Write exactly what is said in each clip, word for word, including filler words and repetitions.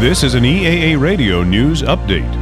This is an E A A Radio News Update.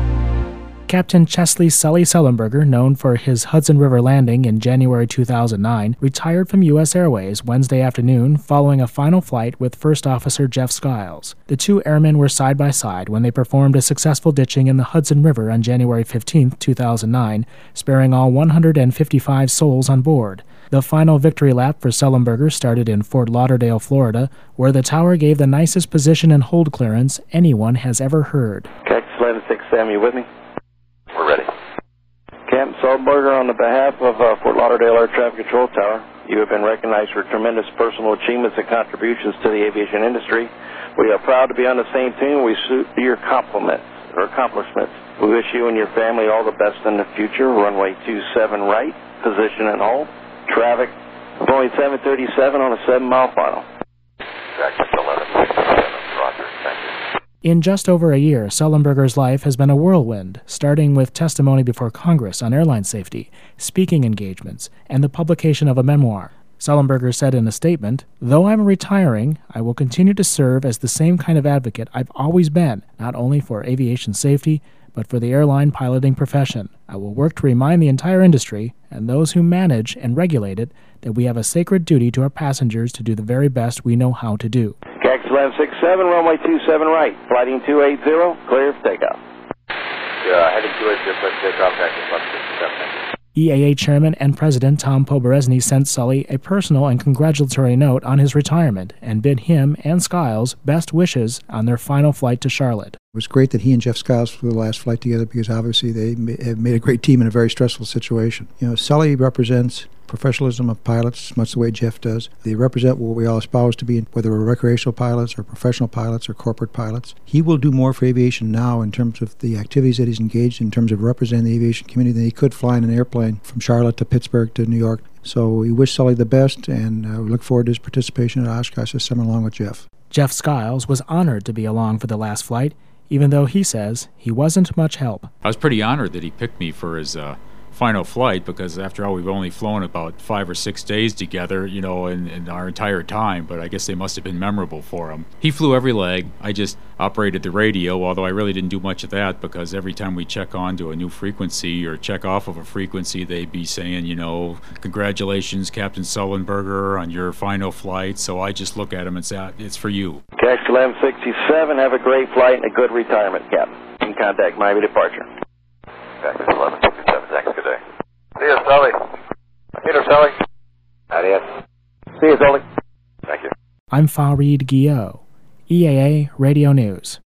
Captain Chesley Sully Sullenberger, known for his Hudson River landing in January two thousand nine, retired from U S Airways Wednesday afternoon following a final flight with First Officer Jeff Skiles. The two airmen were side by side when they performed a successful ditching in the Hudson River on January fifteenth, two thousand nine, sparing all one hundred fifty-five souls on board. The final victory lap for Sullenberger started in Fort Lauderdale, Florida, where the tower gave the nicest position and hold clearance anyone has ever heard. Cactus eleven six, Sam, you with me? We're ready. Captain Sullenberger, on the behalf of uh, Fort Lauderdale Air Traffic Control Tower, you have been recognized for tremendous personal achievements and contributions to the aviation industry. We are proud to be on the same team. We salute your compliments or accomplishments. We wish you and your family all the best in the future. Runway two seven right, position and hold. Traffic, Boeing seven thirty-seven on a seven-mile final. Cactus eleven six seven, roger, thank you. In just over a year, Sullenberger's life has been a whirlwind, starting with testimony before Congress on airline safety, speaking engagements, and the publication of a memoir. Sullenberger said in a statement, "Though I'm retiring, I will continue to serve as the same kind of advocate I've always been, not only for aviation safety, but for the airline piloting profession. I will work to remind the entire industry, and those who manage and regulate it, that we have a sacred duty to our passengers to do the very best we know how to do." Cactus eleven six seven, runway two seven right, flighting two eighty, clear for takeoff. Yeah, heading two eighty, clear for takeoff, Cactus eleven six seven. E A A Chairman and President Tom Poberezny sent Sully a personal and congratulatory note on his retirement and bid him and Skiles best wishes on their final flight to Charlotte. It was great that he and Jeff Skiles flew the last flight together because obviously they have made a great team in a very stressful situation. You know, Sully represents professionalism of pilots, much the way Jeff does. They represent what we all espouse to be, whether we're recreational pilots or professional pilots or corporate pilots. He will do more for aviation now in terms of the activities that he's engaged in, in terms of representing the aviation community than he could flying an airplane from Charlotte to Pittsburgh to New York. So we wish Sully the best, and uh, we look forward to his participation at Oshkosh this summer along with Jeff. Jeff Skiles was honored to be along for the last flight, even though he says he wasn't much help. I was pretty honored that he picked me for his uh, final flight, because after all, we've only flown about five or six days together, you know, in, in our entire time, but I guess they must have been memorable for him. He flew every leg. I just operated the radio, although I really didn't do much of that, because every time we check on to a new frequency or check off of a frequency, they'd be saying, you know, "Congratulations, Captain Sullenberger, on your final flight." So I just look at him and say, "It's for you." Cactus eleven sixty-seven, have a great flight and a good retirement, Captain. You can contact Miami Departure. Cactus eleven sixty-seven, thanks, good day. See you, Sully. Peter, Sully. Adios. See you, Sully. Thank you. I'm Fareed Guillot, E A A Radio News.